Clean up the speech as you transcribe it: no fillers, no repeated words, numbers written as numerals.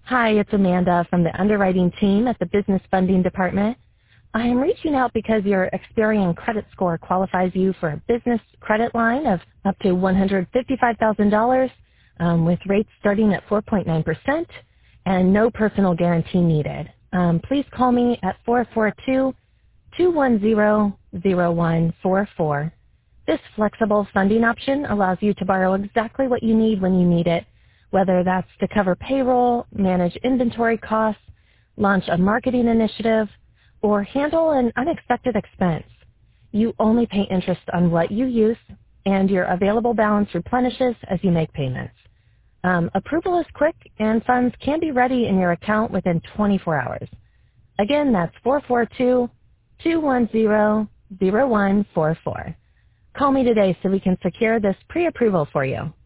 Hi, it's Amanda from the underwriting team at the Business Funding Department. I am reaching out because your Experian credit score qualifies you for a business credit line of up to $155,000 with rates starting at 4.9% and no personal guarantee needed. Please call me at 442-210-0144. This flexible funding option allows you to borrow exactly what you need when you need it, whether that's to cover payroll, manage inventory costs, launch a marketing initiative, or handle an unexpected expense. You only pay interest on what you use, and your available balance replenishes as you make payments. Approval is quick, and funds can be ready in your account within 24 hours. Again, that's 442-210-0144. Call me today so we can secure this pre-approval for you.